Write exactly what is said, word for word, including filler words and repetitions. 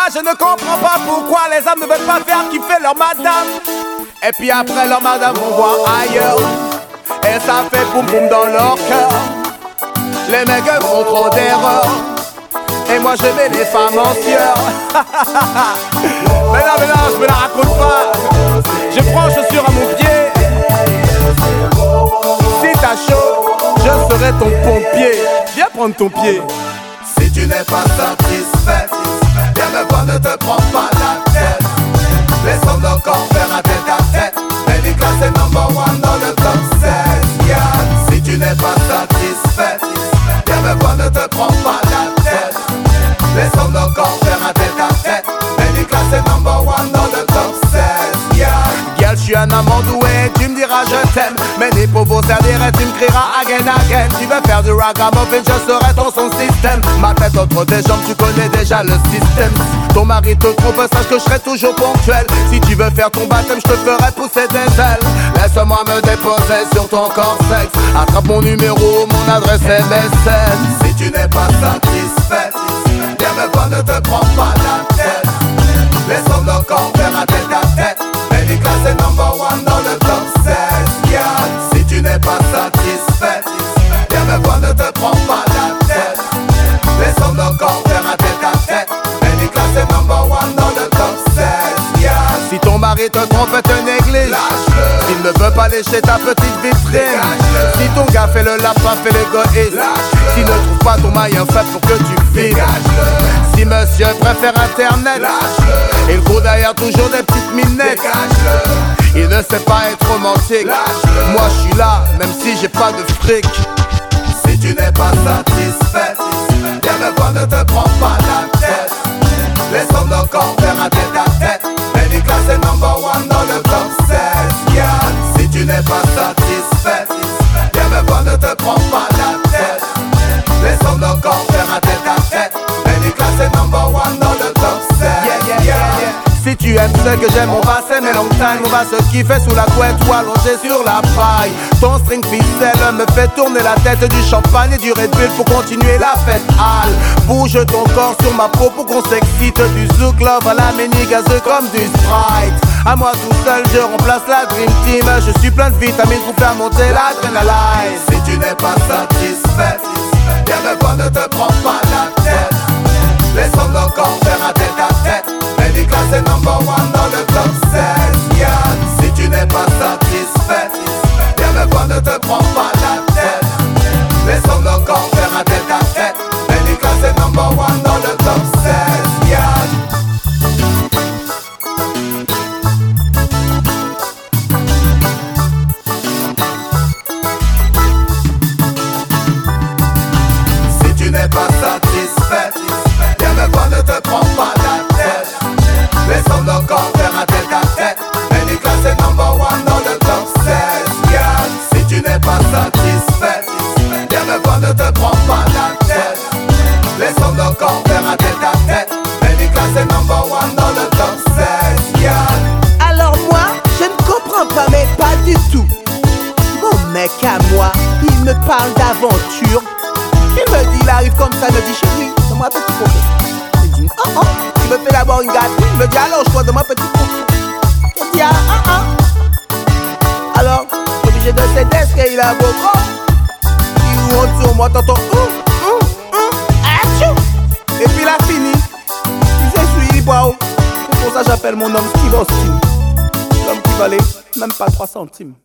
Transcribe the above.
je ne comprends pas pourquoi les hommes ne veulent pas faire kiffer leur madame. Et puis après leur madame on voit ailleurs, et ça fait boum boum dans leur cœur. Les mecs font trop d'erreurs, et moi je mets les femmes en sueur. Mais non, mais non, je me la raconte pas. Je prends chaussures à mon pied. Si t'as chaud, je serai ton pompier. Viens prendre ton pied. Si tu n'es pas satisfait, viens me voir, ne te prends pas la tête. Laissons nos corps faire un tête à tête. Baby class est number one dans le top seize, yeah. Si tu n'es pas satisfait, viens me voir, ne te prends pas la tête. Laissons nos corps faire un tête à tête. Baby class est number one dans le top seize, yeah. Girl, je suis un amant doué, tu me diras je t'aime. Mais ni pour vos servir et tu me crieras again again. Tu veux faire du ragamuffin, je serai ton son système. Ma tête entre tes jambes, tu connais déjà le système. Ton mari te trompe, sache que je serai toujours ponctuel. Si tu veux faire ton baptême, je te ferai pousser des ailes. Laisse-moi me déposer sur ton corps sexe. Attrape mon numéro, mon adresse M S N. Si tu n'es pas satisfait, viens me voir, ne te prends pas la tête. Laissons nos corps faire un tête à tête. Baby class est number one dans le top seize, yeah. Si tu n'es pas satisfait, viens me voir, ne te prends pas la tête. Laissons nos corps faire un tête à tête. Baby class est number one dans le top seize, yeah. Si ton mari te trompe et te néglige, lâche-le. s'il ne veut pas lécher ta petite vitrine, dégage-le. si ton gars fait le lapin, fais l'égoïste, lâche-le. s'il ne trouve pas ton maillon fait pour que tu files, dégage-le. si monsieur préfère internet, Lâche-le. il court derrière toujours des petites minettes, Dégage-le. il ne sait pas être romantique. Lâche-le. Moi je suis là, même si j'ai pas de fric. Si tu n'es pas satisfait, viens me voir, ne te prends pas la tête. Laissons nos corps faire un tête à tête. Baby class est number one dans le top seize, yeah. Si tu n'es pas satisfait, viens me voir, ne te prends pas la tête. Laissons nos corps faire un tête à tête. Baby class est number one dans le top seize, Yeah, yeah, yeah, yeah. Si tu aimes ce que j'aime, on va s'aimer long time. On va se kiffer sous la couette ou allongé sur la paille. Ton string ficelle me fait tourner la tête. Du champagne et du Red Bull pour continuer la fête. Al, bouge ton corps sur ma peau pour qu'on s'excite. Du zouk love à la ménie gazeux comme du Sprite. À moi tout seul, je remplace la Dream Team. Je suis plein de vitamines pour faire monter l'adrénaline. Si tu n'es pas satisfait, viens me voir, ne te prends pas la tête. Laissons nos corps faire un tête à tête. Baby class est number one dans le top seize, yeah. Si tu n'es pas satisfait, viens me voir, ne te prends pas la tête. Laissons nos corps faire un tête à tête. Baby class est number one dans le top seize, yeah. Si tu n'es pas satisfait, viens me voir, ne te prends pas la tête. Laissons nos corps faire un tête à tête. Baby class est number one dans le top seize, yeah. Si tu n'es pas satisfait, viens me voir, ne te prends pas la tête. Laissons nos corps faire un tête à tête. Baby class est number one dans le top seize, yeah. Alors moi, je ne comprends pas, mais pas du tout. Mon mec à moi, il me parle d'aventure. Il me dit, il arrive comme ça, il me dit, chérie, donne-moi un petit coco. Il dit, oh oh, il me fait d'abord une gâterie. Il me dit, alors je crois, donne-moi un petit coco. Il dit, ah ah ah. Alors, je suis obligé de céder ce qu'il a beau gros. Il monte sur moi, t'entends, hum, hum, hum, achou. Et puis il a fini. Il s'essuie, il boit. C'est pour ça que j'appelle mon homme Steve Austin. L'homme qui valait même pas trois centimes.